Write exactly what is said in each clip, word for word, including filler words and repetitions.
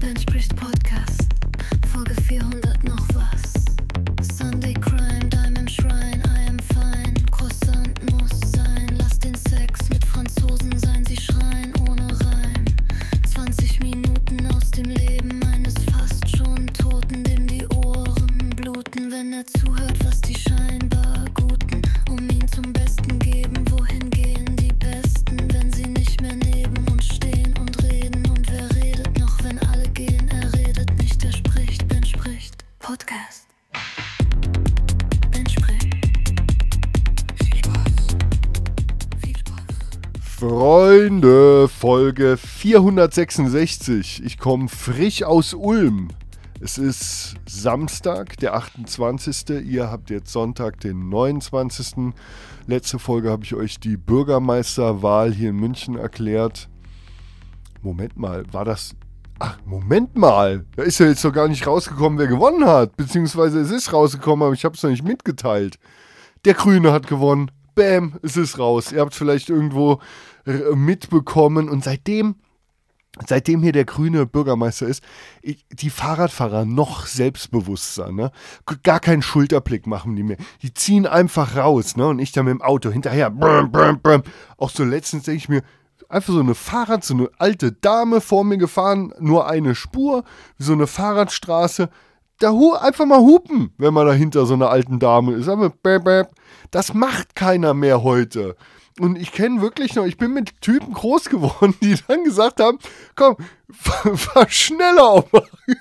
Ben spricht Podcast, Folge vierhundert noch was. Sunday Crime, Diamond Shrine, I am fine. Croissant muss sein, lass den Sex mit Franzosen sein, sie schreien ohne Reim. zwanzig Minuten aus dem Leben eines fast schon Toten, dem die Ohren bluten, wenn er zuhört, was die scheinbar Guten um ihn zum Besten geben. Wohin gehen die Besten, wenn sie nicht mehr neben uns stehen und reden? Und wer redet noch, wenn alle gehen? Er redet nicht, er spricht. Ben spricht Podcast. Ben spricht. Viel Spaß. Viel Spaß. Freunde, Folge vierhundertsechsundsechzig. Ich komme frisch aus Ulm. Es ist Samstag, der achtundzwanzigste. Ihr habt jetzt Sonntag, den neunundzwanzigsten Letzte Folge habe ich euch die Bürgermeisterwahl hier in München erklärt. Moment mal, war das... Ach, Moment mal. Da ist ja jetzt noch gar nicht rausgekommen, wer gewonnen hat. Beziehungsweise es ist rausgekommen, aber ich habe es noch nicht mitgeteilt. Der Grüne hat gewonnen. Bäm, es ist raus. Ihr habt es vielleicht irgendwo äh, mitbekommen. Und seitdem... Seitdem hier der grüne Bürgermeister ist, ich, die Fahrradfahrer noch selbstbewusster, ne? Gar keinen Schulterblick machen die mehr. Die ziehen einfach raus, ne? Und ich da mit dem Auto hinterher. Brum, brum, brum. Auch so letztens denke ich mir, einfach so eine Fahrrad, so eine alte Dame vor mir gefahren, nur eine Spur, so eine Fahrradstraße. Da hu- einfach mal hupen, wenn man da hinter so einer alten Dame ist. Aber bäh, bäh. Das macht keiner mehr heute. Und ich kenne wirklich noch, ich bin mit Typen groß geworden, die dann gesagt haben, komm, fahr, fahr schneller auf.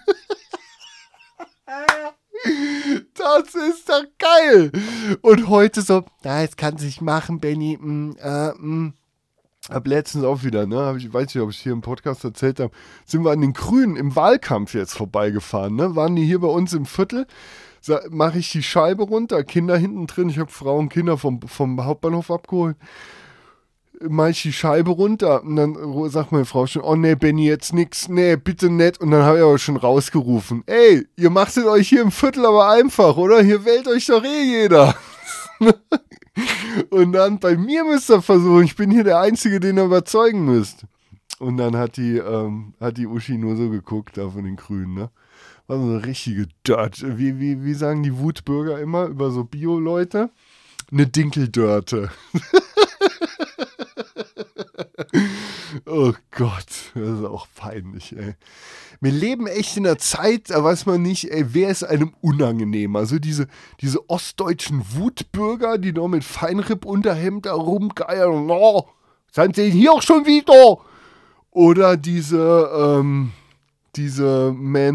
Das ist doch geil. Und heute so, na, jetzt kann sich machen, Benny. Mm, äh, mm. Hab letztens auch wieder, ne, hab ich weiß nicht, ob ich hier im Podcast erzählt habe, sind wir an den Grünen im Wahlkampf jetzt vorbeigefahren, ne, waren die hier bei uns im Viertel. Mache ich die Scheibe runter, Kinder hinten drin, ich habe Frau und Kinder vom, vom Hauptbahnhof abgeholt, mache ich die Scheibe runter und dann sagt meine Frau schon, oh nee, Benni, jetzt nix, nee, bitte nicht. Und dann habe ich aber schon rausgerufen, ey, ihr macht es euch hier im Viertel aber einfach, oder? Hier wählt euch doch eh jeder. Und dann bei mir müsst ihr versuchen, ich bin hier der Einzige, den ihr überzeugen müsst. Und dann hat die, ähm, hat die Uschi nur so geguckt, da von den Grünen, ne? War so eine richtige Dirt. Wie, wie, wie sagen die Wutbürger immer über so Bio-Leute? Eine Dinkeldörte. Oh Gott, das ist auch peinlich, ey. Wir leben echt in einer Zeit, da weiß man nicht, ey, wer ist einem unangenehm. Also diese, diese ostdeutschen Wutbürger, die noch mit Feinripp-Unterhemd da rumgeiern. Oh, sind sie hier auch schon wieder? Oder diese, ähm... diese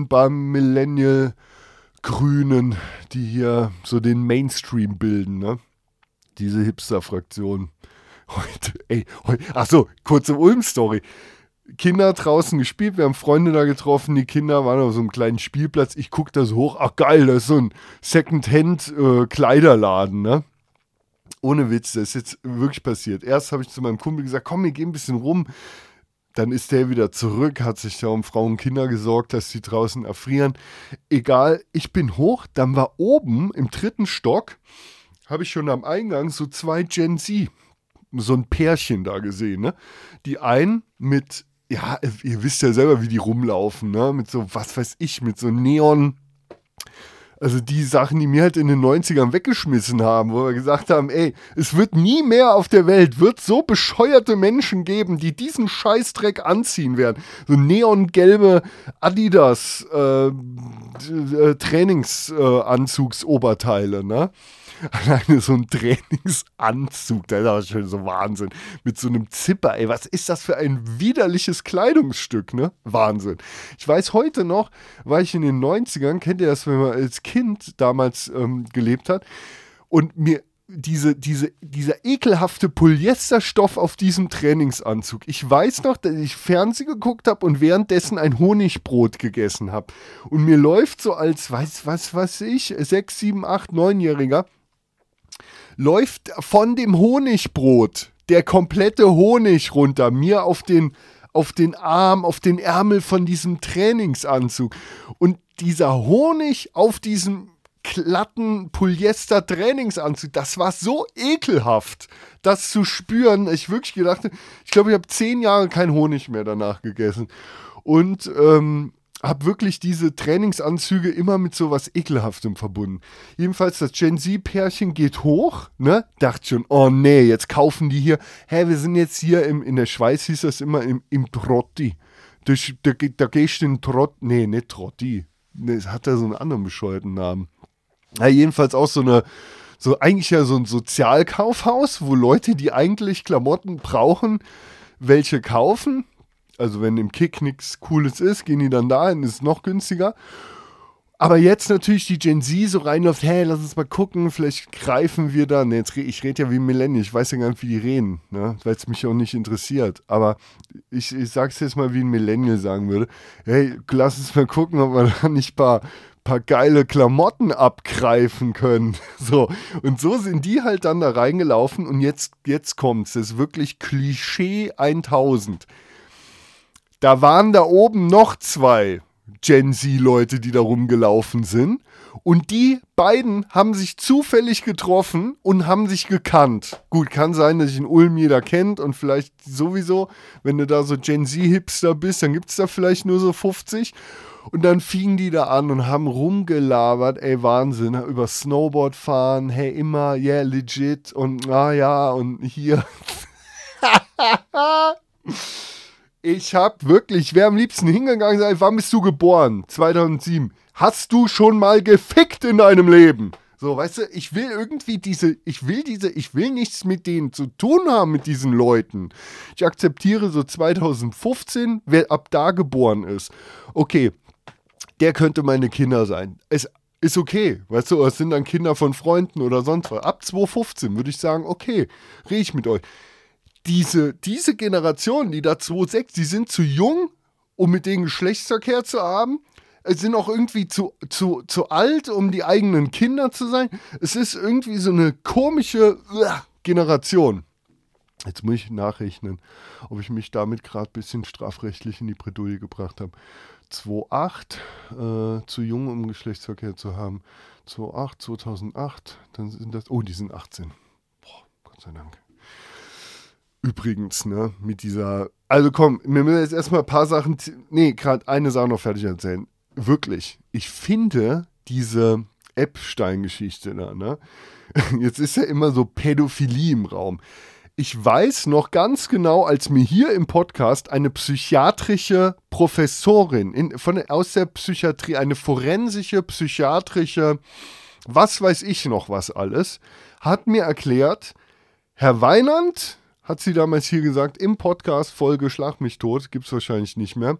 Man-Bun-Millennial-Grünen, die hier so den Mainstream bilden, ne? Diese Hipster-Fraktion. Heute, ey, heute, ach so, kurze Ulm-Story. Kinder draußen gespielt, wir haben Freunde da getroffen, die Kinder waren auf so einem kleinen Spielplatz. Ich gucke da so hoch, ach geil, das ist so ein Second-Hand-Kleiderladen, ne? Ohne Witz, das ist jetzt wirklich passiert. Erst habe ich zu meinem Kumpel gesagt, komm, wir gehen ein bisschen rum. Dann ist der wieder zurück, hat sich da um Frauen und Kinder gesorgt, dass die draußen erfrieren. Egal, ich bin hoch, dann war oben im dritten Stock, habe ich schon am Eingang so zwei Gen Z, so ein Pärchen da gesehen, ne? Die einen mit, ja, ihr wisst ja selber, wie die rumlaufen, ne? Mit so, was weiß ich, mit so Neon... Also die Sachen, die mir halt in den neunzigern weggeschmissen haben, wo wir gesagt haben, ey, es wird nie mehr auf der Welt, wird so bescheuerte Menschen geben, die diesen Scheißdreck anziehen werden. So neongelbe Adidas äh, äh, Trainingsanzugsoberteile, ne? Alleine so ein Trainingsanzug, das ist auch schon so Wahnsinn. Mit so einem Zipper, ey, was ist das für ein widerliches Kleidungsstück, ne? Wahnsinn. Ich weiß heute noch, war ich in den neunzigern, kennt ihr das, wenn man als Kind damals ähm, gelebt hat, und mir diese, diese, dieser ekelhafte Polyesterstoff auf diesem Trainingsanzug. Ich weiß noch, dass ich Fernsehen geguckt habe und währenddessen ein Honigbrot gegessen habe. Und mir läuft so als, weiß was weiß ich, sechs, sieben, acht, neunjähriger, läuft von dem Honigbrot der komplette Honig runter, mir auf den, auf den Arm, auf den Ärmel von diesem Trainingsanzug. Und dieser Honig auf diesem glatten Polyester-Trainingsanzug, das war so ekelhaft, das zu spüren. Ich wirklich gedacht, ich glaube, ich habe zehn Jahre keinen Honig mehr danach gegessen. Und ähm, habe wirklich diese Trainingsanzüge immer mit so was Ekelhaftem verbunden. Jedenfalls das Gen Z-Pärchen geht hoch, ne? Dachte schon, oh nee, jetzt kaufen die hier, hä, wir sind jetzt hier im, in der Schweiz hieß das immer im, im Trotti. Da, da, da gehst du in Trott, nee, nicht Trotti. Das hat ja so einen anderen bescheuerten Namen. Ja, jedenfalls auch so eine, so eigentlich ja so ein Sozialkaufhaus, wo Leute, die eigentlich Klamotten brauchen, welche kaufen. Also wenn im Kick nichts Cooles ist, gehen die dann dahin, ist es noch günstiger. Aber jetzt natürlich die Gen Z so reinläuft, hey, lass uns mal gucken, vielleicht greifen wir da. Ne, jetzt, ich rede ja wie ein Millennial, ich weiß ja gar nicht, wie die reden, ne? Weil es mich auch nicht interessiert. Aber ich, ich sag's jetzt mal, wie ein Millennial sagen würde. Hey, lass uns mal gucken, ob wir da nicht ein paar, paar geile Klamotten abgreifen können. So. Und so sind die halt dann da reingelaufen und jetzt, jetzt kommt's. Das ist wirklich Klischee tausend. Da waren da oben noch zwei Gen Z-Leute, die da rumgelaufen sind. Und die beiden haben sich zufällig getroffen und haben sich gekannt. Gut, kann sein, dass sich in Ulm jeder kennt und vielleicht sowieso, wenn du da so Gen Z-Hipster bist, dann gibt es da vielleicht nur so fünfzig. Und dann fingen die da an und haben rumgelabert, ey, Wahnsinn, über Snowboard fahren, hey, immer, yeah, legit und ah ja, und hier. Ich hab wirklich, wer am liebsten hingegangen sei, wann bist du geboren? zweitausendsieben. Hast du schon mal gefickt in deinem Leben? So, weißt du, ich will irgendwie diese, ich will diese, ich will nichts mit denen zu tun haben, mit diesen Leuten. Ich akzeptiere so zweitausendfünfzehn, wer ab da geboren ist. Okay, der könnte meine Kinder sein. Es ist okay, weißt du, es sind dann Kinder von Freunden oder sonst was. Ab zweitausendfünfzehn würde ich sagen, okay, rede ich mit euch. Diese, diese Generation, die da zwei Komma sechs, die sind zu jung, um mit denen Geschlechtsverkehr zu haben. Es sind auch irgendwie zu, zu, zu alt, um die eigenen Kinder zu sein. Es ist irgendwie so eine komische uh, Generation. Jetzt muss ich nachrechnen, ob ich mich damit gerade ein bisschen strafrechtlich in die Bredouille gebracht habe. zweitausendacht, äh, zu jung, um Geschlechtsverkehr zu haben. zweitausendacht, zweitausendacht, dann sind das, oh, die sind achtzehn. Boah, Gott sei Dank. Übrigens, ne, mit dieser, also komm, wir müssen jetzt erstmal ein paar Sachen, nee, gerade eine Sache noch fertig erzählen. Wirklich, ich finde diese Epstein-Geschichte da, ne, jetzt ist ja immer so Pädophilie im Raum. Ich weiß noch ganz genau, als mir hier im Podcast eine psychiatrische Professorin in, von, aus der Psychiatrie, eine forensische, psychiatrische, was weiß ich noch was alles, hat mir erklärt, Herr Weinand, hat sie damals hier gesagt, im Podcast Folge Schlag mich tot, gibt es wahrscheinlich nicht mehr.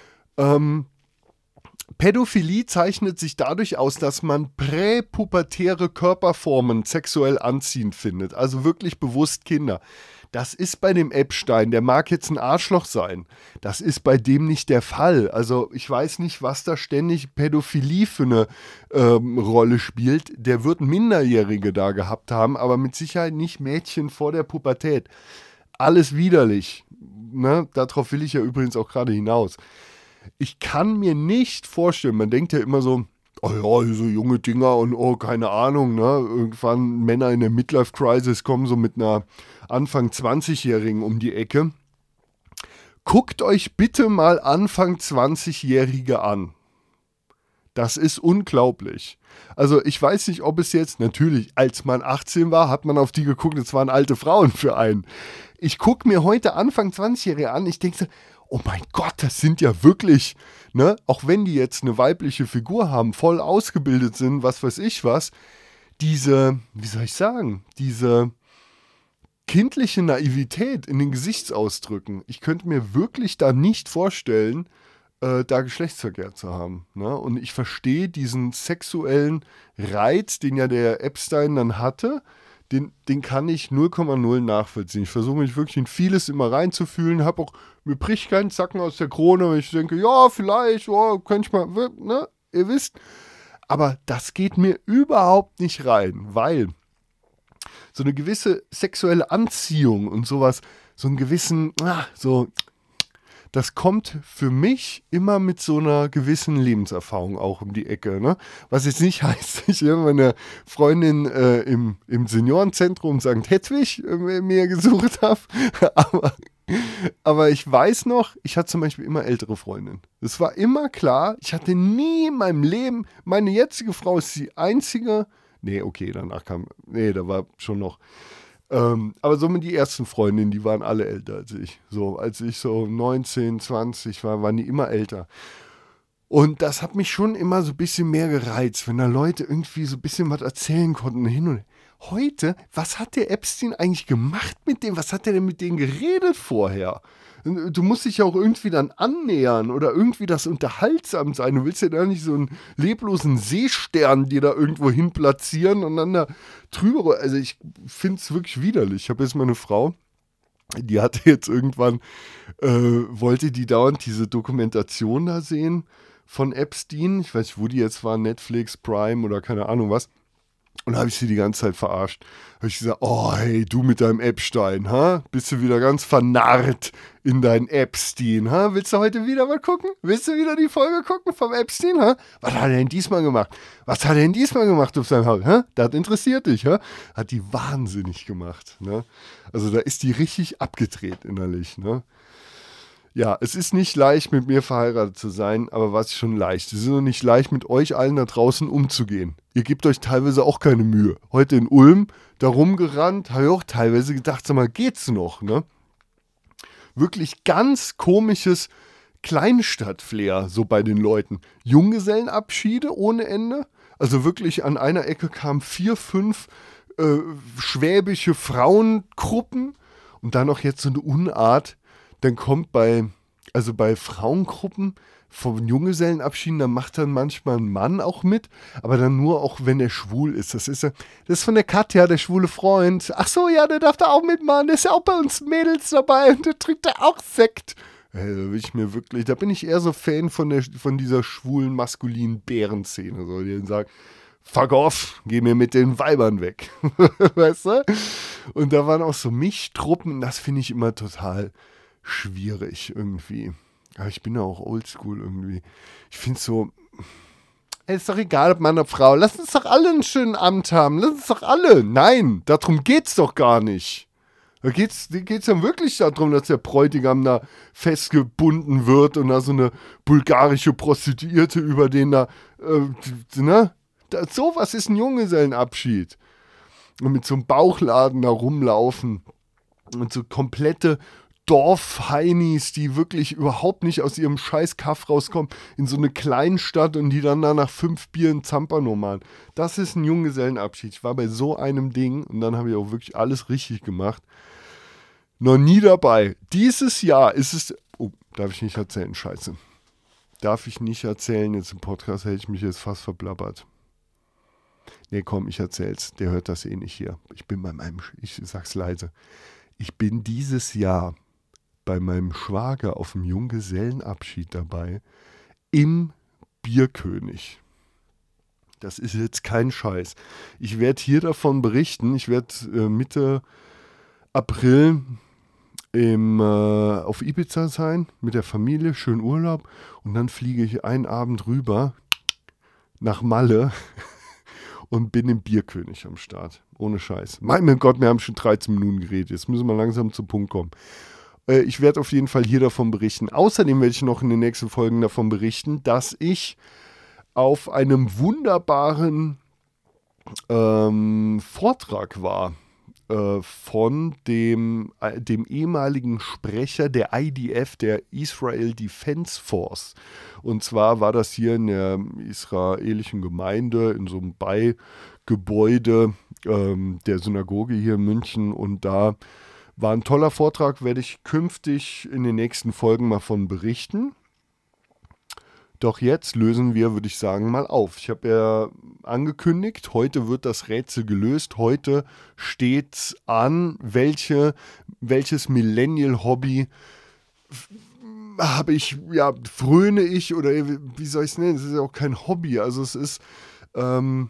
Ähm, Pädophilie zeichnet sich dadurch aus, dass man präpubertäre Körperformen sexuell anziehend findet, also wirklich bewusst Kinder. Das ist bei dem Epstein, der mag jetzt ein Arschloch sein, das ist bei dem nicht der Fall. Also ich weiß nicht, was da ständig Pädophilie für eine ähm, Rolle spielt. Der wird Minderjährige da gehabt haben, aber mit Sicherheit nicht Mädchen vor der Pubertät. Alles widerlich. Ne? Darauf will ich ja übrigens auch gerade hinaus. Ich kann mir nicht vorstellen, man denkt ja immer so, oh ja, so junge Dinger und oh, keine Ahnung, ne? Irgendwann Männer in der Midlife-Crisis kommen so mit einer Anfang zwanzigjährigen um die Ecke. Guckt euch bitte mal Anfang zwanzigjährige an. Das ist unglaublich. Also ich weiß nicht, ob es jetzt, natürlich, als man achtzehn war, hat man auf die geguckt, es waren alte Frauen für einen. Ich gucke mir heute Anfang zwanzigjährige an, ich denke so, oh mein Gott, das sind ja wirklich, ne, auch wenn die jetzt eine weibliche Figur haben, voll ausgebildet sind, was weiß ich was, diese, wie soll ich sagen, diese kindliche Naivität in den Gesichtsausdrücken. Ich könnte mir wirklich da nicht vorstellen, äh, da Geschlechtsverkehr zu haben. Ne? Und ich verstehe diesen sexuellen Reiz, den ja der Epstein dann hatte, Den, den kann ich null Komma null nachvollziehen. Ich versuche mich wirklich in vieles immer reinzufühlen, habe auch, mir bricht kein Zacken aus der Krone, wenn ich denke, ja, vielleicht, oh, könnte ich mal, ne, ihr wisst. Aber das geht mir überhaupt nicht rein, weil so eine gewisse sexuelle Anziehung und sowas, so einen gewissen, ah, so, das kommt für mich immer mit so einer gewissen Lebenserfahrung auch um die Ecke. Ne? Was jetzt nicht heißt, ich habe meine Freundin äh, im, im Seniorenzentrum Sankt Hedwig äh, mir gesucht habe, aber Aber ich weiß noch, ich hatte zum Beispiel immer ältere Freundinnen. Es war immer klar, ich hatte nie in meinem Leben, meine jetzige Frau ist die einzige, nee, okay, danach kam, nee, da war schon noch, ähm, aber so mit die ersten Freundinnen, die waren alle älter als ich. So, als ich so neunzehn, zwanzig war, waren die immer älter. Und das hat mich schon immer so ein bisschen mehr gereizt, wenn da Leute irgendwie so ein bisschen was erzählen konnten. Hin und heute, was hat der Epstein eigentlich gemacht mit dem? Was hat der denn mit denen geredet vorher? Du musst dich ja auch irgendwie dann annähern oder irgendwie das unterhaltsam sein. Du willst ja da nicht so einen leblosen Seestern dir da irgendwo hin platzieren und dann da drüber. Also ich finde es wirklich widerlich. Ich habe jetzt mal eine Frau, die hatte jetzt irgendwann, äh, wollte die dauernd diese Dokumentation da sehen von Epstein. Ich weiß nicht, wo die jetzt war, Netflix, Prime oder keine Ahnung was. Und da habe ich sie die ganze Zeit verarscht. Habe ich gesagt, oh hey, du mit deinem Epstein, ha? Bist du wieder ganz vernarrt in dein Epstein, ha? Willst du heute wieder mal gucken? Willst du wieder die Folge gucken vom Epstein, ha? Was hat er denn diesmal gemacht? Was hat er denn diesmal gemacht auf seinem Haus, ha? Das interessiert dich, ha? Hat die wahnsinnig gemacht, ne? Also da ist die richtig abgedreht innerlich, ne? Ja, es ist nicht leicht, mit mir verheiratet zu sein, aber was schon leicht. Es ist noch nicht leicht, mit euch allen da draußen umzugehen. Ihr gebt euch teilweise auch keine Mühe. Heute in Ulm, da rumgerannt, habe ich auch teilweise gedacht, sag mal, geht's noch, ne? Wirklich ganz komisches Kleinstadt-Flair, so bei den Leuten. Junggesellenabschiede ohne Ende. Also wirklich an einer Ecke kamen vier, fünf äh, schwäbische Frauengruppen und dann noch jetzt so eine Unart. Dann kommt bei, also bei Frauengruppen von Junggesellenabschieden, da macht dann manchmal ein Mann auch mit, aber dann nur auch, wenn er schwul ist. Das ist, das ist von der Katja, der schwule Freund. Ach so, ja, der darf da auch mitmachen. Der ist ja auch bei uns Mädels dabei und der trinkt da auch Sekt. Äh, da bin ich mir wirklich, da bin ich eher so Fan von, der, von dieser schwulen, maskulinen Bärenszene. So, die dann sagen, fuck off, geh mir mit den Weibern weg. Weißt du? Und da waren auch so Mischtruppen, das finde ich immer total schwierig irgendwie. Aber ich bin ja auch oldschool irgendwie. Ich finde es so, ey, ist doch egal, ob Mann oder Frau. Lass uns doch alle einen schönen Abend haben. Lass uns doch alle. Nein, darum geht's doch gar nicht. Da geht's, da geht's ja wirklich darum, dass der Bräutigam da festgebunden wird und da so eine bulgarische Prostituierte über den da, äh, ne? Da, sowas ist ein Junggesellenabschied. Und mit so einem Bauchladen da rumlaufen und so komplette Dorfheinis, die wirklich überhaupt nicht aus ihrem scheiß Kaff rauskommen, in so eine Kleinstadt und die dann da nach fünf Bieren Zampano machen. Das ist ein Junggesellenabschied. Ich war bei so einem Ding und dann habe ich auch wirklich alles richtig gemacht. Noch nie dabei. Dieses Jahr ist es, oh, darf ich nicht erzählen, scheiße. Darf ich nicht erzählen, jetzt im Podcast hätte ich mich jetzt fast verblabbert. Nee, komm, ich erzähl's. Der hört das eh nicht hier. Ich bin bei meinem, ich sag's leise. Ich bin dieses Jahr bei meinem Schwager auf dem Junggesellenabschied dabei im Bierkönig. Das ist jetzt kein Scheiß. Ich werde hier davon berichten. Ich werde äh, Mitte April im, äh, auf Ibiza sein mit der Familie, schön Urlaub und dann fliege ich einen Abend rüber nach Malle und bin im Bierkönig am Start. Ohne Scheiß. Mein Gott, wir haben schon dreizehn Minuten geredet. Jetzt müssen wir langsam zum Punkt kommen. Äh, ich werde auf jeden Fall hier davon berichten. Außerdem werde ich noch in den nächsten Folgen davon berichten, dass ich auf einem wunderbaren ähm, Vortrag war äh, von dem, äh, dem ehemaligen Sprecher der I D F, der Israel Defense Force. Und zwar war das hier in der israelischen Gemeinde, in so einem Beigebäude ähm, der Synagoge hier in München. Und da war ein toller Vortrag, werde ich künftig in den nächsten Folgen mal von berichten. Doch jetzt lösen wir, würde ich sagen, mal auf. Ich habe ja angekündigt, heute wird das Rätsel gelöst. Heute steht an, welche, welches Millennial-Hobby habe ich, ja, fröne ich oder wie soll ich es nennen? Es ist ja auch kein Hobby. Also es ist, ähm,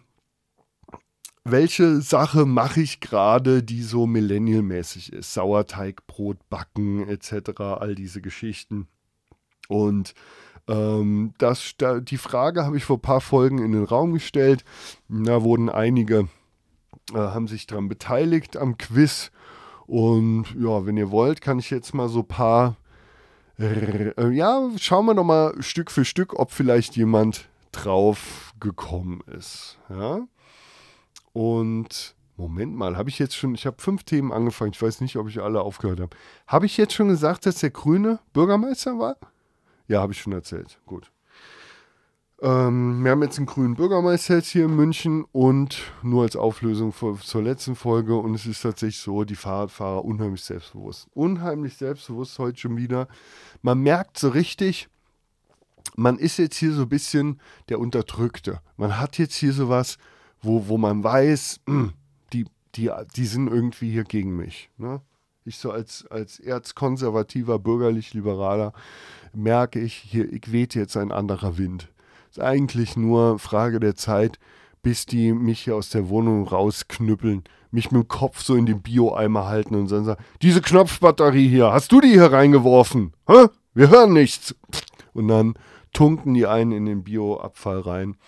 welche Sache mache ich gerade, die so Millennial-mäßig ist? Sauerteig, Brot backen et cetera, all diese Geschichten. Und ähm, das, da, die Frage habe ich vor ein paar Folgen in den Raum gestellt. Da wurden einige, äh, haben sich daran beteiligt am Quiz. Und ja, wenn ihr wollt, kann ich jetzt mal so ein paar, äh, ja, schauen wir noch mal Stück für Stück, ob vielleicht jemand drauf gekommen ist. Ja? Und Moment mal, habe ich jetzt schon, ich habe fünf Themen angefangen, ich weiß nicht, ob ich alle aufgehört habe. Habe ich jetzt schon gesagt, dass der Grüne Bürgermeister war? Ja, habe ich schon erzählt. Gut. Ähm, wir haben jetzt einen grünen Bürgermeister jetzt hier in München und nur als Auflösung vor, zur letzten Folge und es ist tatsächlich so, die Fahrradfahrer unheimlich selbstbewusst. Unheimlich selbstbewusst heute schon wieder. Man merkt so richtig, man ist jetzt hier so ein bisschen der Unterdrückte. Man hat jetzt hier sowas, wo, wo man weiß, mh, die, die, die sind irgendwie hier gegen mich. Ne? Ich so als, als erzkonservativer, bürgerlich-liberaler merke ich, hier ich weht jetzt ein anderer Wind. Ist eigentlich nur Frage der Zeit, bis die mich hier aus der Wohnung rausknüppeln, mich mit dem Kopf so in den Bio-Eimer halten und dann sagen, diese Knopfbatterie hier, hast du die hier reingeworfen? Hä? Wir hören nichts. Und dann tunken die einen in den Bio-Abfall rein.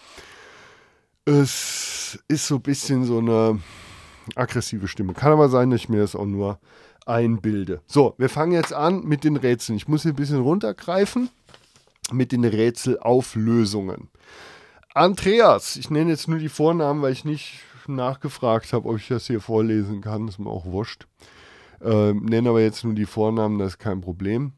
Es ist so ein bisschen so eine aggressive Stimme. Kann aber sein, dass ich mir das auch nur einbilde. So, wir fangen jetzt an mit den Rätseln. Ich muss hier ein bisschen runtergreifen mit den Rätselauflösungen. Andreas, ich nenne jetzt nur die Vornamen, weil ich nicht nachgefragt habe, ob ich das hier vorlesen kann. Das ist mir auch wurscht. Ähm, nenne aber jetzt nur die Vornamen, das ist kein Problem.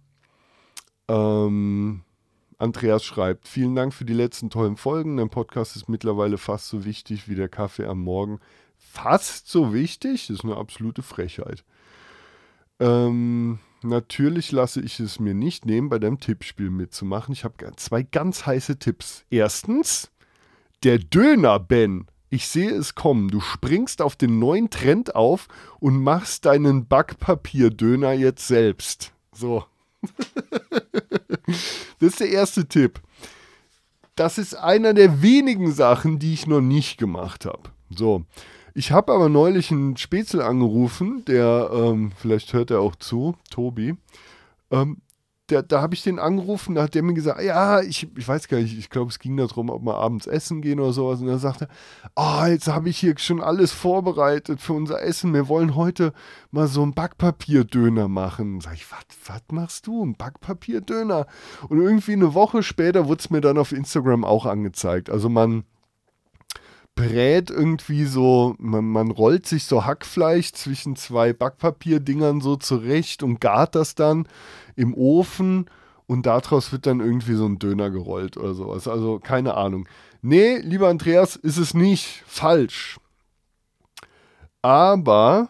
Ähm, Andreas schreibt, vielen Dank für die letzten tollen Folgen. Dein Podcast ist mittlerweile fast so wichtig wie der Kaffee am Morgen. Fast so wichtig? Das ist eine absolute Frechheit. Ähm, natürlich lasse ich es mir nicht nehmen, bei deinem Tippspiel mitzumachen. Ich habe zwei ganz heiße Tipps. Erstens, der Döner, Ben. Ich sehe es kommen. Du springst auf den neuen Trend auf und machst deinen Backpapierdöner jetzt selbst. So. Das ist der erste Tipp. Das ist einer der wenigen Sachen, die ich noch nicht gemacht habe. So. Ich habe aber neulich einen Spätzle angerufen, der, ähm, vielleicht hört er auch zu, Tobi, ähm, der, da habe ich den angerufen, da hat der mir gesagt, ja, ich, ich weiß gar nicht, ich glaube, es ging darum, ob wir abends essen gehen oder sowas. Und er sagte, ah, oh, jetzt habe ich hier schon alles vorbereitet für unser Essen, wir wollen heute mal so einen Backpapierdöner machen. Sag ich, was machst du, einen Backpapierdöner? Und irgendwie eine Woche später wurde es mir dann auf Instagram auch angezeigt. Also man brät irgendwie so, man, man rollt sich so Hackfleisch zwischen zwei Backpapierdingern so zurecht und gart das dann im Ofen und daraus wird dann irgendwie so ein Döner gerollt oder sowas. Also keine Ahnung. Nee, lieber Andreas, ist es nicht. Falsch. Aber,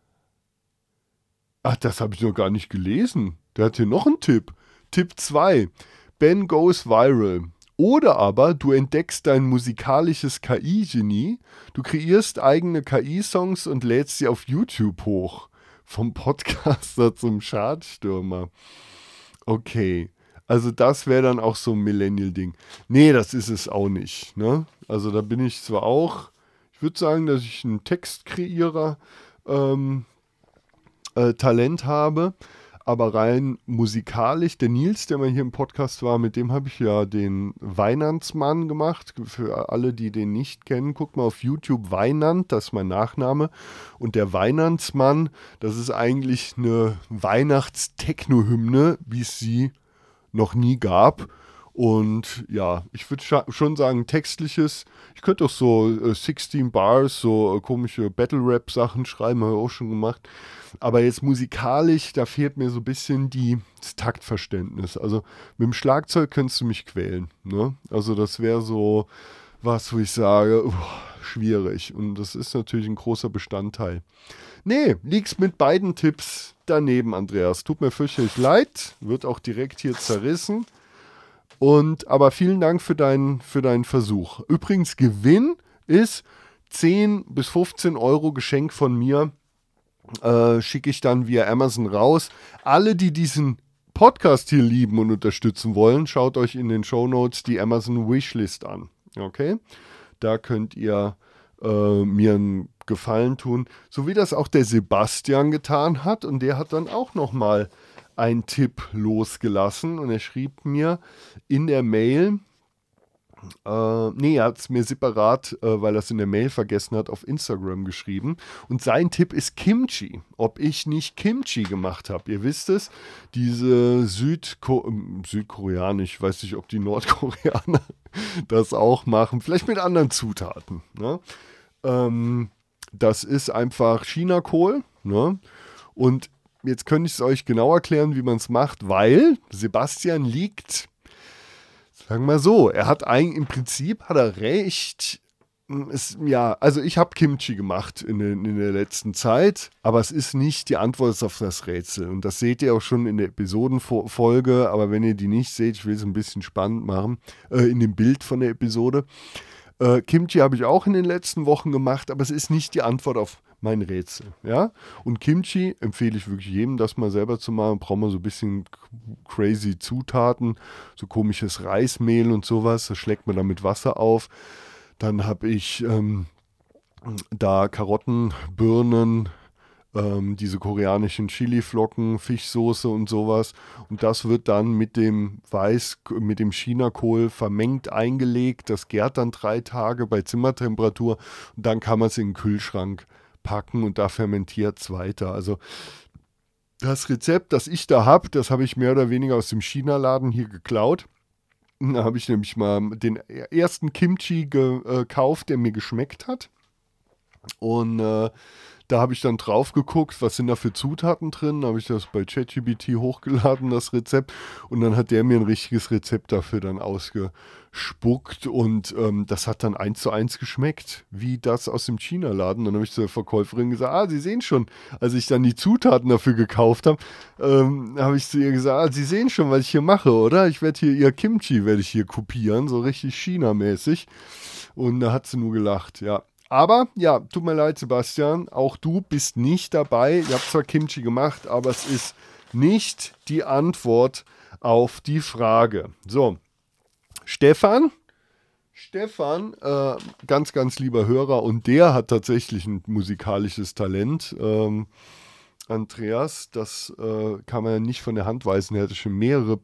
ach, das habe ich noch gar nicht gelesen. Der hat hier noch einen Tipp. Tipp zwei. Ben goes viral. Oder aber du entdeckst dein musikalisches K I-Genie, du kreierst eigene K I-Songs und lädst sie auf YouTube hoch. Vom Podcaster zum Chartstürmer. Okay, also das wäre dann auch so ein Millennial-Ding. Nee, das ist es auch nicht. Ne? Also da bin ich zwar auch, ich würde sagen, dass ich ein Textkreierer ähm, äh, Talent habe, aber rein musikalisch, der Nils, der mal hier im Podcast war, mit dem habe ich ja den Weihnachtsmann gemacht. Für alle, die den nicht kennen, guckt mal auf YouTube Weinand, das ist mein Nachname. Und der Weihnachtsmann, das ist eigentlich eine Weihnachtstechno-Hymne, wie es sie noch nie gab. Und ja, ich würde scha- schon sagen, textliches, ich könnte auch so äh, sechzehn Bars, so äh, komische Battle-Rap-Sachen schreiben, habe ich auch schon gemacht. Aber jetzt musikalisch, da fehlt mir so ein bisschen die, das Taktverständnis. Also mit dem Schlagzeug könntest du mich quälen. Ne? Also das wäre so was, wo ich sage, uh, schwierig. Und das ist natürlich ein großer Bestandteil. Nee, liegst mit beiden Tipps daneben, Andreas. Tut mir fürchterlich leid, wird auch direkt hier zerrissen. Und, aber vielen Dank für deinen, für deinen Versuch. Übrigens, Gewinn ist zehn bis fünfzehn Euro Geschenk von mir. Äh, schicke ich dann via Amazon raus. Alle, die diesen Podcast hier lieben und unterstützen wollen, schaut euch in den Shownotes die Amazon Wishlist an. Okay? Da könnt ihr äh, mir einen Gefallen tun. So wie das auch der Sebastian getan hat. Und der hat dann auch nochmal einen Tipp losgelassen. Und er schrieb mir in der Mail, Äh, nee, er hat es mir separat, äh, weil er es in der Mail vergessen hat, auf Instagram geschrieben. Und sein Tipp ist Kimchi. Ob ich nicht Kimchi gemacht habe. Ihr wisst es, diese Südko- ähm, Südkoreanisch, ich weiß nicht, ob die Nordkoreaner das auch machen. Vielleicht mit anderen Zutaten. Ne? Ähm, das ist einfach Chinakohl. Ne? Und jetzt könnte ich es euch genau erklären, wie man es macht, weil Sebastian liegt... Sagen wir mal so, er hat eigentlich im Prinzip hat er recht. Es, ja, also ich habe Kimchi gemacht in, den, in der letzten Zeit, aber es ist nicht die Antwort auf das Rätsel. Und das seht ihr auch schon in der Episodenfolge, aber wenn ihr die nicht seht, ich will es ein bisschen spannend machen, äh, in dem Bild von der Episode. Äh, Kimchi habe ich auch in den letzten Wochen gemacht, aber es ist nicht die Antwort auf mein Rätsel. Ja? Und Kimchi empfehle ich wirklich jedem, das mal selber zu machen. Braucht man so ein bisschen crazy Zutaten, so komisches Reismehl und sowas. Das schlägt man dann mit Wasser auf. Dann habe ich ähm, da Karotten, Birnen, ähm, diese koreanischen Chiliflocken, Fischsoße und sowas. Und das wird dann mit dem Weiß, mit dem Chinakohl vermengt eingelegt. Das gärt dann drei Tage bei Zimmertemperatur. Und dann kann man es in den Kühlschrank packen und da fermentiert es weiter. Also das Rezept, das ich da habe, das habe ich mehr oder weniger aus dem China-Laden hier geklaut. Da habe ich nämlich mal den ersten Kimchi gekauft, der mir geschmeckt hat. Und äh, da habe ich dann drauf geguckt, was sind da für Zutaten drin. Da habe ich das bei ChatGPT hochgeladen, das Rezept. Und dann hat der mir ein richtiges Rezept dafür dann ausgespuckt. Und ähm, das hat dann eins zu eins geschmeckt, wie das aus dem China-Laden. Dann habe ich zur Verkäuferin gesagt, ah, Sie sehen schon, als ich dann die Zutaten dafür gekauft habe, ähm, habe ich zu ihr gesagt, ah, Sie sehen schon, was ich hier mache, oder? Ich werde hier Ihr Kimchi, werde ich hier kopieren, so richtig China-mäßig. Und da hat sie nur gelacht, ja. Aber, ja, tut mir leid, Sebastian, auch du bist nicht dabei. Ihr habt zwar Kimchi gemacht, aber es ist nicht die Antwort auf die Frage. So, Stefan, Stefan, äh, ganz, ganz lieber Hörer, und der hat tatsächlich ein musikalisches Talent. Ähm, Andreas, das äh, kann man ja nicht von der Hand weisen. Er hatte schon mehrere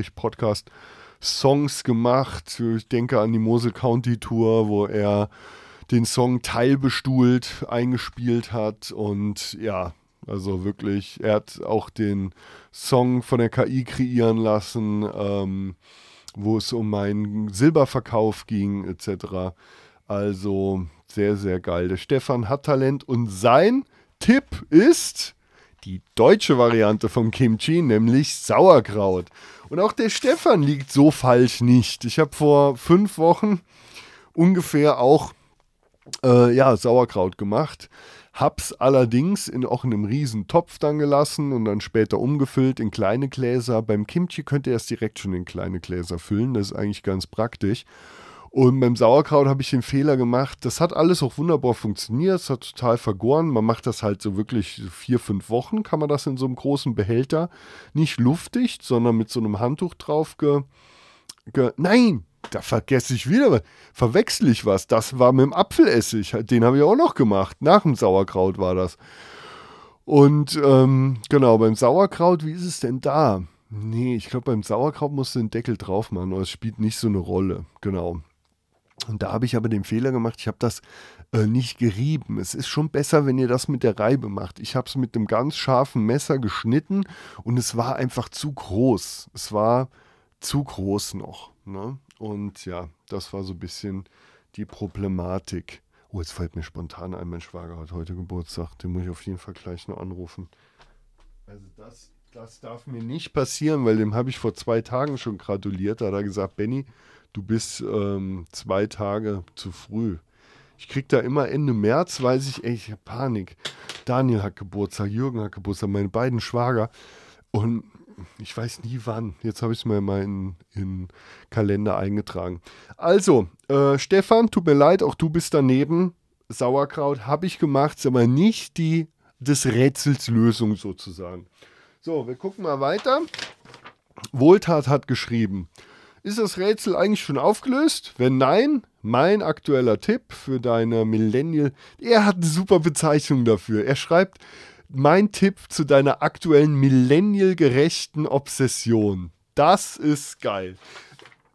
Benchbrich-Podcast-Songs gemacht. Ich denke an die Mosel County Tour, wo er den Song teilbestuhlt eingespielt hat und ja, also wirklich, er hat auch den Song von der K I kreieren lassen, ähm, wo es um meinen Silberverkauf ging et cetera. Also sehr, sehr geil. Der Stefan hat Talent und sein Tipp ist die deutsche Variante vom Kimchi, nämlich Sauerkraut. Und auch der Stefan liegt so falsch nicht. Ich habe vor fünf Wochen ungefähr auch Äh, ja, Sauerkraut gemacht. Hab's allerdings in, auch in einem riesen Topf dann gelassen und dann später umgefüllt in kleine Gläser. Beim Kimchi könnt ihr es direkt schon in kleine Gläser füllen. Das ist eigentlich ganz praktisch. Und beim Sauerkraut habe ich den Fehler gemacht. Das hat alles auch wunderbar funktioniert. Es hat total vergoren. Man macht das halt so wirklich vier, fünf Wochen. Kann man das in so einem großen Behälter. Nicht luftdicht, sondern mit so einem Handtuch drauf ge... ge Nein! Da vergesse ich wieder was. Verwechsel ich was. Das war mit dem Apfelessig. Den habe ich auch noch gemacht. Nach dem Sauerkraut war das. Und ähm, genau, beim Sauerkraut, wie ist es denn da? Nee, ich glaube, beim Sauerkraut musst du den Deckel drauf machen, aber es spielt nicht so eine Rolle. Genau. Und da habe ich aber den Fehler gemacht, ich habe das äh, nicht gerieben. Es ist schon besser, wenn ihr das mit der Reibe macht. Ich habe es mit einem ganz scharfen Messer geschnitten und es war einfach zu groß. Es war zu groß noch, ne? Und ja, das war so ein bisschen die Problematik. Oh, jetzt fällt mir spontan ein, mein Schwager hat heute Geburtstag. Den muss ich auf jeden Fall gleich noch anrufen. Also das, das darf mir nicht passieren, weil dem habe ich vor zwei Tagen schon gratuliert. Da hat er gesagt, Benny, du bist ähm, zwei Tage zu früh. Ich kriege da immer Ende März, weiß ich, ey, ich habe Panik. Daniel hat Geburtstag, Jürgen hat Geburtstag, meine beiden Schwager. Und ich weiß nie wann. Jetzt habe ich es mir mal in den Kalender eingetragen. Also, äh, Stefan, tut mir leid, auch du bist daneben. Sauerkraut habe ich gemacht, ist aber nicht die des Rätsels Lösung sozusagen. So, wir gucken mal weiter. Wohltat hat geschrieben, ist das Rätsel eigentlich schon aufgelöst? Wenn nein, mein aktueller Tipp für deine Millennial, er hat eine super Bezeichnung dafür. Er schreibt, mein Tipp zu deiner aktuellen millennial-gerechten Obsession. Das ist geil.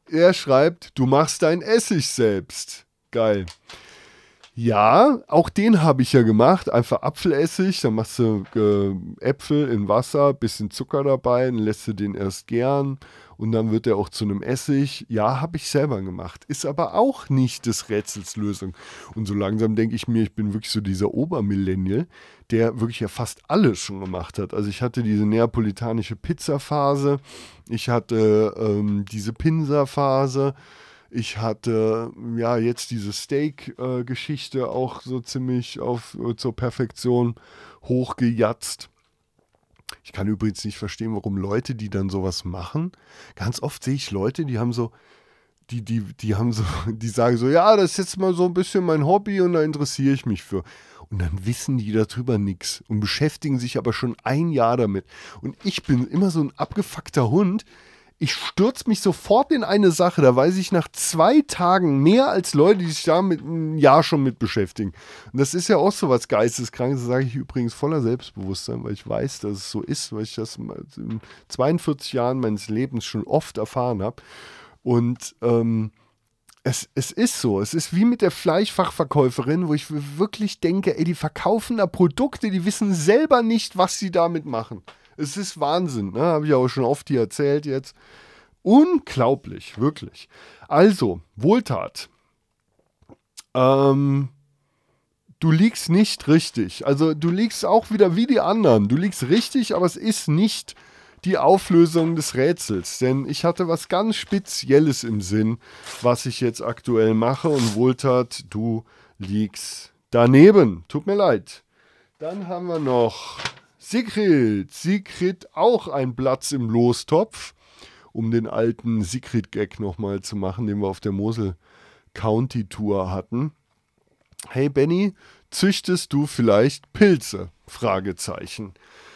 er schreibt, du machst dein Essig selbst. Geil. Ja, auch den habe ich ja gemacht. Einfach Apfelessig, dann machst du äh, Äpfel in Wasser, bisschen Zucker dabei, dann lässt du den erst gären und dann wird er auch zu einem Essig. Ja, habe ich selber gemacht. Ist aber auch nicht des Rätsels Lösung. Und so langsam denke ich mir, ich bin wirklich so dieser Obermillennial, der wirklich ja fast alles schon gemacht hat. Also ich hatte diese neapolitanische Pizza-Phase, ich hatte ähm, diese Pinsa-Phase, ich hatte ja jetzt diese Steak-Geschichte äh, auch so ziemlich auf äh, zur Perfektion hochgejatzt. Ich kann übrigens nicht verstehen, warum Leute, die dann sowas machen, ganz oft sehe ich Leute, die haben so, die, die, die haben so, die sagen so, ja, das ist jetzt mal so ein bisschen mein Hobby und da interessiere ich mich für. Und dann wissen die darüber nichts und beschäftigen sich aber schon ein Jahr damit. Und ich bin immer so ein abgefuckter Hund. Ich stürze mich sofort in eine Sache, da weiß ich nach zwei Tagen mehr als Leute, die sich da mit einem Jahr schon mit beschäftigen. Und das ist ja auch so was Geisteskrankes, das sage ich übrigens voller Selbstbewusstsein, weil ich weiß, dass es so ist, weil ich das in zweiundvierzig Jahren meines Lebens schon oft erfahren habe. Und ähm, es, es ist so, es ist wie mit der Fleischfachverkäuferin, wo ich wirklich denke, ey, die verkaufen da Produkte, die wissen selber nicht, was sie damit machen. Es ist Wahnsinn, ne? Habe ich auch schon oft hier erzählt jetzt. Unglaublich, wirklich. Also, Wohltat. Ähm, du liegst nicht richtig. Also, du liegst auch wieder wie die anderen. Du liegst richtig, aber es ist nicht die Auflösung des Rätsels. Denn ich hatte was ganz Spezielles im Sinn, was ich jetzt aktuell mache. Und Wohltat, du liegst daneben. Tut mir leid. Dann haben wir noch Sigrid. Sigrid auch ein Platz im Lostopf, um den alten Sigrid-Gag nochmal zu machen, den wir auf der Mosel County Tour hatten. Hey Benny, züchtest du vielleicht Pilze? Fragezeichen.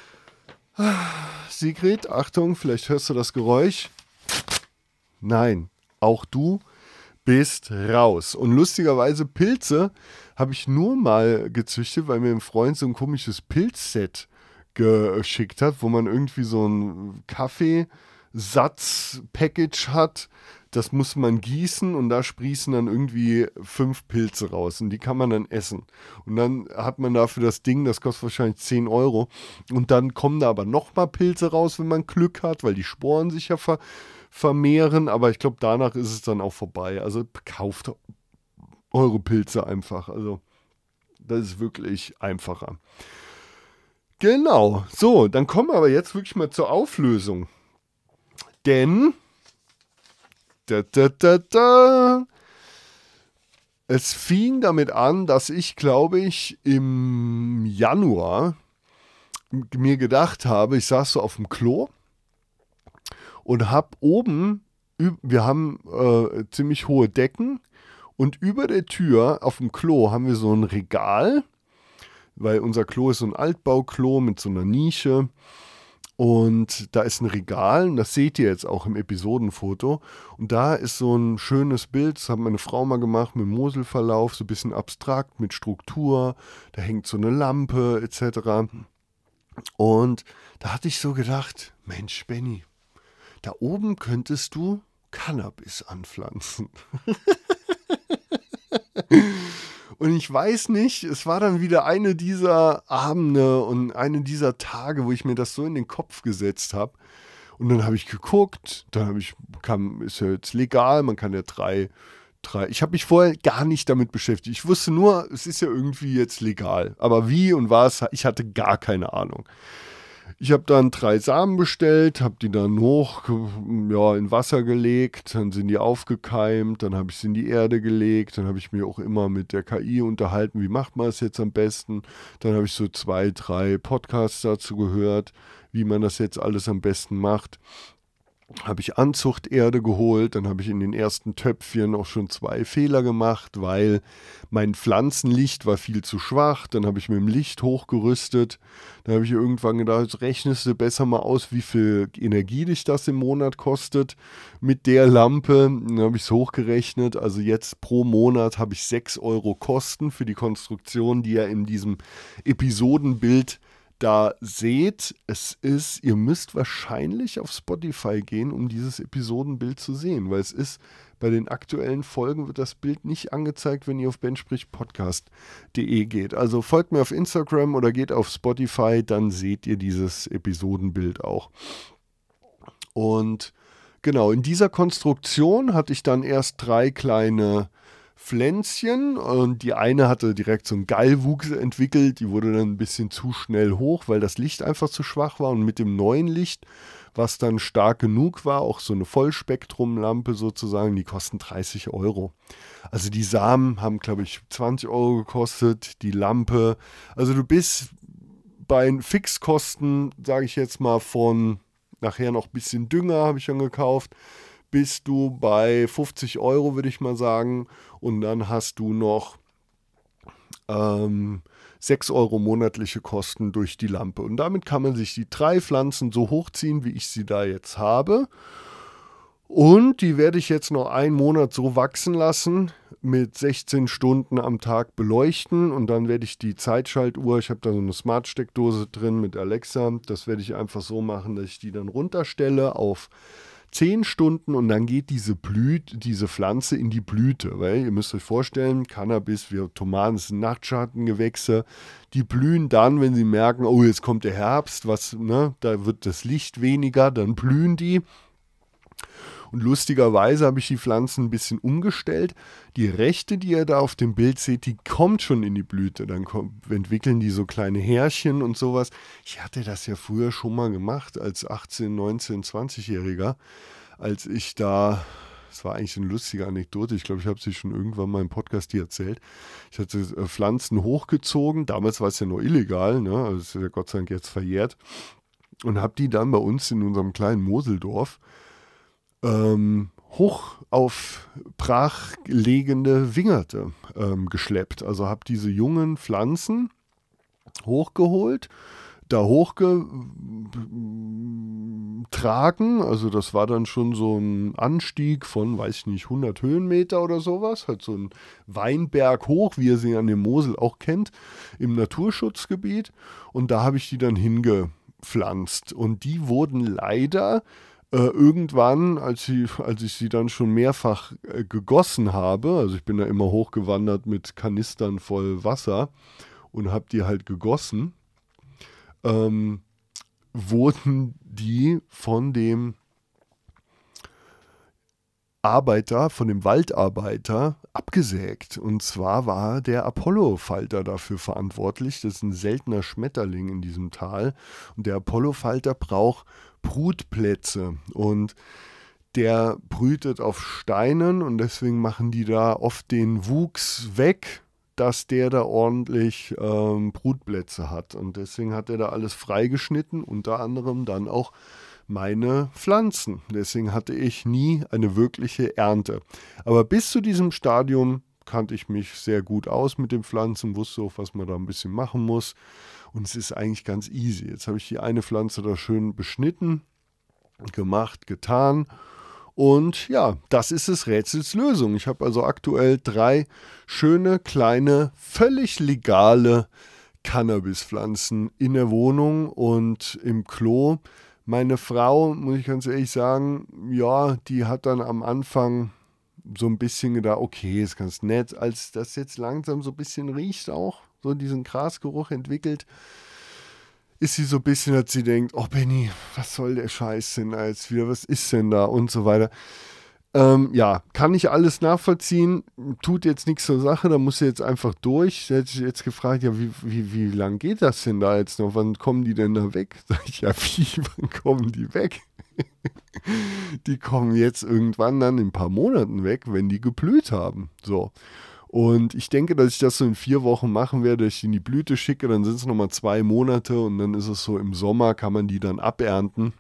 Sigrid, Achtung, vielleicht hörst du das Geräusch. Nein, auch du bist raus. Und lustigerweise Pilze habe ich nur mal gezüchtet, weil mir ein Freund so ein komisches Pilzset geschickt hat, wo man irgendwie so ein Kaffeesatz-Package hat. Das muss man gießen und da sprießen dann irgendwie fünf Pilze raus und die kann man dann essen. Und dann hat man dafür das Ding, das kostet wahrscheinlich zehn Euro. Und dann kommen da aber nochmal Pilze raus, wenn man Glück hat, weil die Sporen sich ja ver- vermehren. Aber ich glaube, danach ist es dann auch vorbei. Also kauft eure Pilze einfach. Also das ist wirklich einfacher. Genau, so, dann kommen wir aber jetzt wirklich mal zur Auflösung. Denn, da, da, da, da, es fing damit an, dass ich, glaube ich, im Januar mir gedacht habe, ich saß so auf dem Klo und habe oben, wir haben äh, ziemlich hohe Decken und über der Tür auf dem Klo haben wir so ein Regal, weil unser Klo ist so ein Altbauklo mit so einer Nische und da ist ein Regal und das seht ihr jetzt auch im Episodenfoto und da ist so ein schönes Bild, das hat meine Frau mal gemacht mit Moselverlauf, so ein bisschen abstrakt mit Struktur, da hängt so eine Lampe et cetera. Und da hatte ich so gedacht, Mensch Benny, da oben könntest du Cannabis anpflanzen. Und ich weiß nicht, es war dann wieder eine dieser Abende und eine dieser Tage, wo ich mir das so in den Kopf gesetzt habe. Und dann habe ich geguckt, dann habe ich, kann, ist ja jetzt legal, man kann ja drei, drei. Ich habe mich vorher gar nicht damit beschäftigt. Ich wusste nur, es ist ja irgendwie jetzt legal. Aber wie und was, ich hatte gar keine Ahnung. Ich habe dann drei Samen bestellt, habe die dann hoch, ja, in Wasser gelegt, dann sind die aufgekeimt, dann habe ich sie in die Erde gelegt, dann habe ich mich auch immer mit der K I unterhalten, wie macht man es jetzt am besten. Dann habe ich so zwei, drei Podcasts dazu gehört, wie man das jetzt alles am besten macht. Habe ich Anzuchterde geholt, dann habe ich in den ersten Töpfchen auch schon zwei Fehler gemacht, weil mein Pflanzenlicht war viel zu schwach, dann habe ich mit dem Licht hochgerüstet, dann habe ich irgendwann gedacht, rechnest du besser mal aus, wie viel Energie dich das im Monat kostet mit der Lampe, dann habe ich es hochgerechnet, also jetzt pro Monat habe ich sechs Euro Kosten für die Konstruktion, die ja in diesem Episodenbild da seht, es ist, ihr müsst wahrscheinlich auf Spotify gehen, um dieses Episodenbild zu sehen, weil es ist, bei den aktuellen Folgen wird das Bild nicht angezeigt, wenn ihr auf benchsprichtpodcast punkt de geht. Also folgt mir auf Instagram oder geht auf Spotify, dann seht ihr dieses Episodenbild auch. Und genau, in dieser Konstruktion hatte ich dann erst drei kleine Pflänzchen und die eine hatte direkt so einen Geilwuchs entwickelt, die wurde dann ein bisschen zu schnell hoch, weil das Licht einfach zu schwach war, und mit dem neuen Licht, was dann stark genug war, auch so eine Vollspektrumlampe sozusagen, die kosten dreißig Euro. Also die Samen haben, glaube ich, zwanzig Euro gekostet, die Lampe, also du bist bei Fixkosten, sage ich jetzt mal, von nachher noch ein bisschen Dünger habe ich dann gekauft, bist du bei fünfzig Euro, würde ich mal sagen. Und dann hast du noch ähm, sechs Euro monatliche Kosten durch die Lampe. Und damit kann man sich die drei Pflanzen so hochziehen, wie ich sie da jetzt habe. Und die werde ich jetzt noch einen Monat so wachsen lassen, mit sechzehn Stunden am Tag beleuchten. Und dann werde ich die Zeitschaltuhr, ich habe da so eine Smart-Steckdose drin mit Alexa, das werde ich einfach so machen, dass ich die dann runterstelle auf zehn Stunden, und dann geht diese Blüte, diese Pflanze in die Blüte, weil ihr müsst euch vorstellen, Cannabis, wir Tomaten sind Nachtschattengewächse, die blühen dann, wenn sie merken, oh, jetzt kommt der Herbst, was, ne, da wird das Licht weniger, dann blühen die. Und lustigerweise habe ich die Pflanzen ein bisschen umgestellt. Die rechte, die ihr da auf dem Bild seht, die kommt schon in die Blüte. Dann kommt, entwickeln die so kleine Härchen und sowas. Ich hatte das ja früher schon mal gemacht als achtzehn-, neunzehn-, zwanzigjähriger, als ich da, das war eigentlich eine lustige Anekdote, ich glaube, ich habe sie schon irgendwann mal im Podcast hier erzählt. Ich hatte äh, Pflanzen hochgezogen, damals war es ja noch illegal, ne? Also ist ja Gott sei Dank jetzt verjährt, und habe die dann bei uns in unserem kleinen Moseldorf Ähm, hoch auf brachliegende Wingerte ähm, geschleppt. Also habe diese jungen Pflanzen hochgeholt, da hochgetragen. Also das war dann schon so ein Anstieg von, weiß ich nicht, hundert Höhenmeter oder sowas. Halt so ein Weinberg hoch, wie ihr sie an der Mosel auch kennt, im Naturschutzgebiet. Und da habe ich die dann hingepflanzt. Und die wurden leider Äh, irgendwann, als, sie, als ich sie dann schon mehrfach äh, gegossen habe, also ich bin da immer hochgewandert mit Kanistern voll Wasser und habe die halt gegossen, ähm, wurden die von dem Arbeiter, von dem Waldarbeiter abgesägt. Und zwar war der Apollo-Falter dafür verantwortlich. Das ist ein seltener Schmetterling in diesem Tal. Und der Apollo-Falter braucht Brutplätze. Und der brütet auf Steinen, und deswegen machen die da oft den Wuchs weg, dass der da ordentlich ähm, Brutplätze hat. Und deswegen hat er da alles freigeschnitten, unter anderem dann auch meine Pflanzen. Deswegen hatte ich nie eine wirkliche Ernte. Aber bis zu diesem Stadium kannte ich mich sehr gut aus mit den Pflanzen, wusste auch, was man da ein bisschen machen muss. Und es ist eigentlich ganz easy. Jetzt habe ich die eine Pflanze da schön beschnitten, gemacht, getan. Und ja, das ist des Rätsels Lösung. Ich habe also aktuell drei schöne, kleine, völlig legale Cannabispflanzen in der Wohnung und im Klo. Meine Frau, muss ich ganz ehrlich sagen, ja, die hat dann am Anfang so ein bisschen gedacht, okay, ist ganz nett, als das jetzt langsam so ein bisschen riecht auch, so diesen Grasgeruch entwickelt, ist sie so ein bisschen, dass sie denkt, oh Benni, was soll der Scheiß denn als wieder, was ist denn da und so weiter. Ähm, ja, kann ich alles nachvollziehen, tut jetzt nichts zur Sache, da muss sie jetzt einfach durch. Sie hat sich jetzt gefragt, ja, wie, wie, wie lang geht das denn da jetzt noch? Wann kommen die denn da weg? Sag ich, ja, wie, wann kommen die weg? Die kommen jetzt irgendwann dann in ein paar Monaten weg, wenn die geblüht haben. So. Und ich denke, dass ich das so in vier Wochen machen werde, dass ich die in die Blüte schicke, dann sind es nochmal zwei Monate und dann ist es so, im Sommer kann man die dann abernten.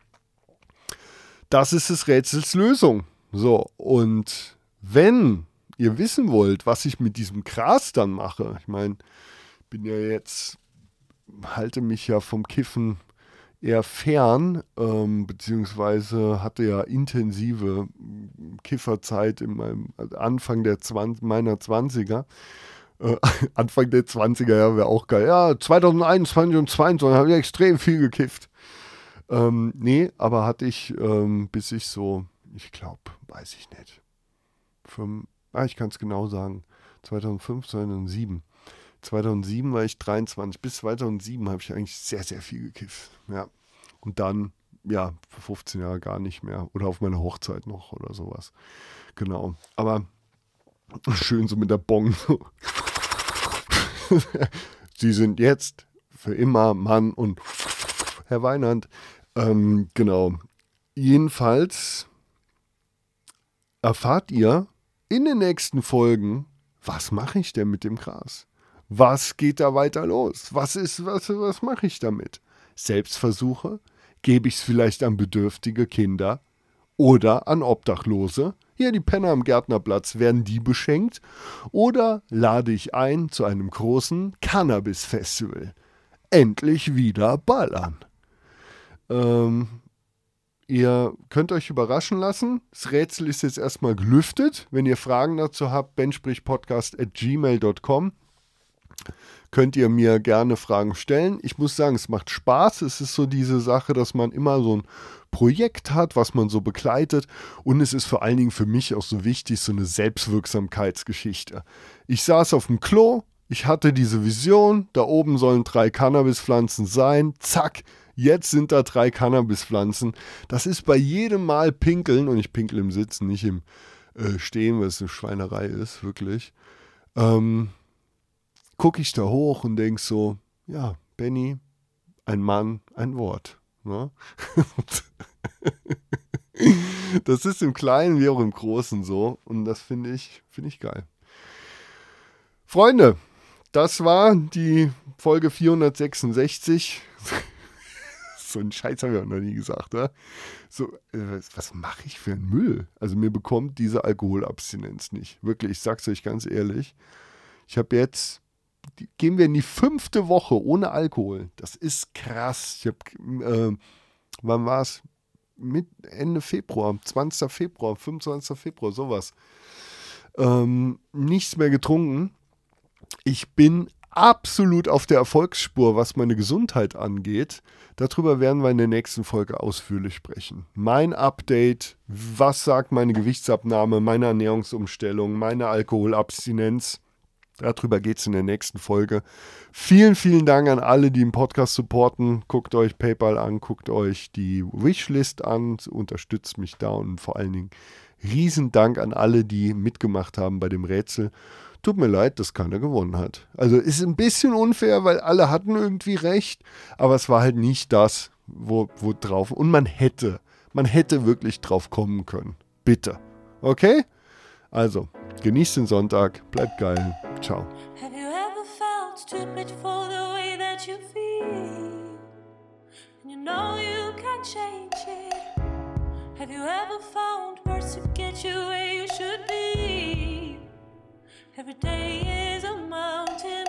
Das ist des Rätsels Lösung. So, und wenn ihr wissen wollt, was ich mit diesem Gras dann mache, ich meine, ich bin ja jetzt, halte mich ja vom Kiffen eher fern, ähm, beziehungsweise hatte ja intensive Kifferzeit in meinem Anfang der zwanzig, meiner zwanziger. Äh, Anfang der zwanziger Jahre wäre auch geil. Ja, zwanzig einundzwanzig und zweiundzwanzig habe ich extrem viel gekifft. Ähm, nee, aber hatte ich, ähm, bis ich so, ich glaube, weiß ich nicht. Fünf, ah, ich kann es genau sagen. zweitausendfünf, zweitausendsieben. zweitausendsieben war ich dreiundzwanzig. Bis zweitausendsieben habe ich eigentlich sehr, sehr viel gekifft. Ja. Und dann, ja, für fünfzehn Jahre gar nicht mehr. Oder auf meiner Hochzeit noch oder sowas. Genau. Aber schön so mit der Bong. Sie sind jetzt für immer Mann und Herr Weinand. Ähm, genau. Jedenfalls erfahrt ihr in den nächsten Folgen, was mache ich denn mit dem Gras? Was geht da weiter los? Was ist, was, was mache ich damit? Selbstversuche? Gebe ich es vielleicht an bedürftige Kinder oder an Obdachlose? Hier die Penner am Gärtnerplatz, werden die beschenkt? Oder lade ich ein zu einem großen Cannabis-Festival? Endlich wieder ballern. Ähm, ihr könnt euch überraschen lassen. Das Rätsel ist jetzt erstmal gelüftet. Wenn ihr Fragen dazu habt, bensprichpodcast at gmail dot com. Könnt ihr mir gerne Fragen stellen. Ich muss sagen, es macht Spaß. Es ist so diese Sache, dass man immer so ein Projekt hat, was man so begleitet. Und es ist vor allen Dingen für mich auch so wichtig, so eine Selbstwirksamkeitsgeschichte. Ich saß auf dem Klo, ich hatte diese Vision, da oben sollen drei Cannabispflanzen sein. Zack, jetzt sind da drei Cannabispflanzen. Das ist bei jedem Mal Pinkeln, und ich pinkel im Sitzen, nicht im äh, Stehen, weil es eine Schweinerei ist, wirklich. Ähm... gucke ich da hoch und denke so, ja, Benny, ein Mann, ein Wort. Ne? Das ist im Kleinen wie auch im Großen so und das finde ich, finde ich geil. Freunde, das war die Folge vierhundertsechsundsechzig. So einen Scheiß habe ich auch noch nie gesagt. Ne? So, äh, was mache ich für einen Müll? Also mir bekommt diese Alkoholabstinenz nicht. Wirklich, ich sag's euch ganz ehrlich. Ich habe jetzt Die, gehen wir in die fünfte Woche ohne Alkohol. Das ist krass. Ich habe, äh, wann war es? Mit Ende Februar, zwanzigster Februar, fünfundzwanzigster Februar, sowas. Ähm, nichts mehr getrunken. Ich bin absolut auf der Erfolgsspur, was meine Gesundheit angeht. Darüber werden wir in der nächsten Folge ausführlich sprechen. Mein Update, was sagt meine Gewichtsabnahme, meine Ernährungsumstellung, meine Alkoholabstinenz. Darüber geht es in der nächsten Folge. Vielen, vielen Dank an alle, die den Podcast supporten. Guckt euch PayPal an, guckt euch die Wishlist an, unterstützt mich da und vor allen Dingen riesen Dank an alle, die mitgemacht haben bei dem Rätsel. Tut mir leid, dass keiner gewonnen hat. Also ist ein bisschen unfair, weil alle hatten irgendwie recht, aber es war halt nicht das, wo, wo drauf. Und man hätte, man hätte wirklich drauf kommen können. Bitte. Okay? Also, genießt den Sonntag, bleibt geil. Ciao. Have you ever felt stupid for the way that you feel? And you know you can't change it. Have you ever found words to get you where you should be? Every day is a mountain.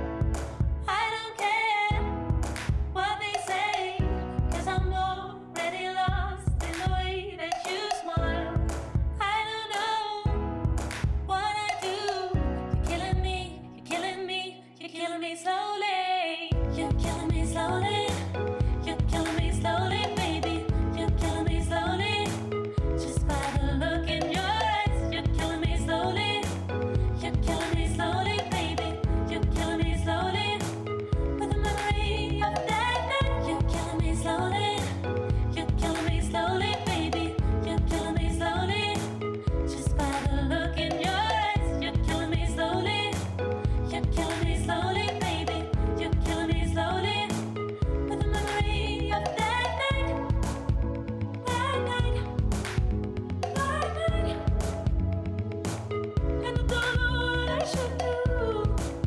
I don't care what they say, 'cause I'm already lost in the way that you smile. I don't know what I do. You're killing me, you're killing me, you're killing me slowly. You're killing me slowly, you're killing me slowly, baby. You're killing me slowly, just by the look in your eyes. You're killing me slowly, you're killing me slowly, baby. You're killing me slowly, with the memory of that night. You're killing me slowly, you're killing me slowly, baby. You're killing me slowly, just by the look in your eyes. You're killing me slowly, you're killing me slowly, baby. You're killing me slowly, with the memory of that night. That night, that night. And I don't know what I should do.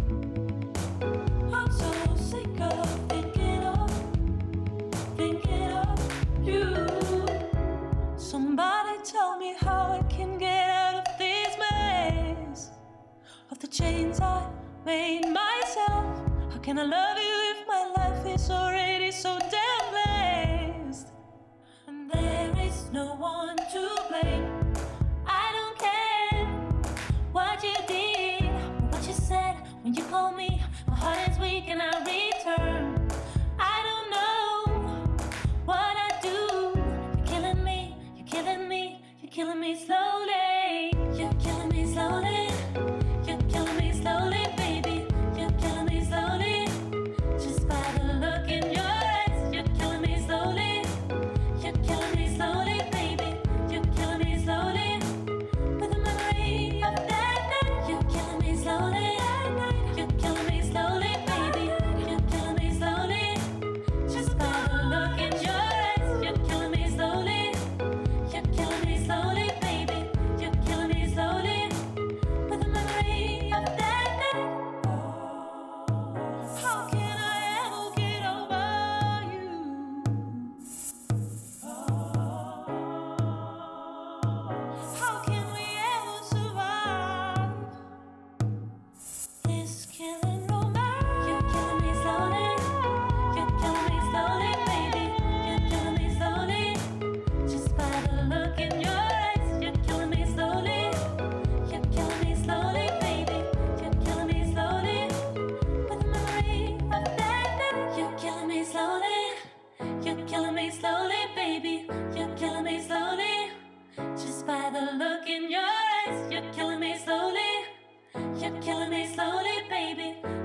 I'm so sick of thinking of, thinking of you. Somebody tell me how I can get out of this maze, of the chains I made myself. How can I love you if my life is already so damn blessed? And there is no one to blame. I don't care what you did, what you said, me slowly. You're killing me slowly, baby.